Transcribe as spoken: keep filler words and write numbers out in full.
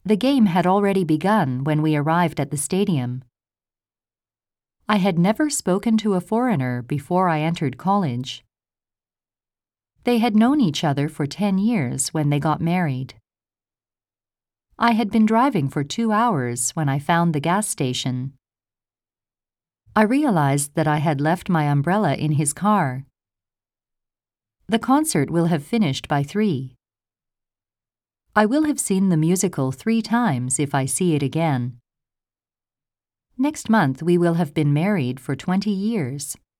The game had already begun when we arrived at the stadium. I had never spoken to a foreigner before I entered college. They had known each other for ten years when they got married. I had been driving for two hours when I found the gas station. I realized that I had left my umbrella in his car. The concert will have finished by three. I will have seen the musical three times if I see it again. Next month we will have been married for twenty years.